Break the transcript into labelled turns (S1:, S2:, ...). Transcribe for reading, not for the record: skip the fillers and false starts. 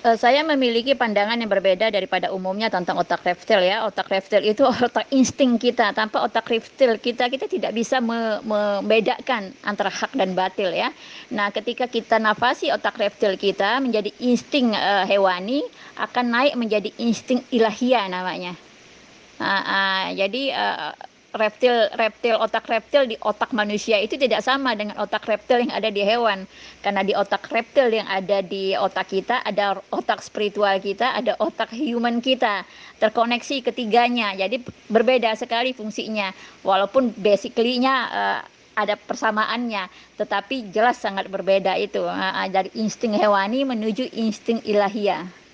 S1: Saya memiliki pandangan yang berbeda daripada umumnya tentang otak reptil ya. Otak reptil itu otak insting kita. Tanpa otak reptil kita tidak bisa membedakan antara hak dan batil ya. Nah, ketika kita nafasi otak reptil kita menjadi insting hewani, akan naik menjadi insting ilahiyah namanya. Jadi otak reptil di otak manusia itu tidak sama dengan otak reptil yang ada di hewan. Karena di otak reptil yang ada di otak kita ada otak spiritual kita, ada otak human kita. Terkoneksi ketiganya. Jadi berbeda sekali fungsinya. Walaupun basically-nya ada persamaannya, tetapi jelas sangat berbeda itu. Dari insting hewani menuju insting ilahiyah.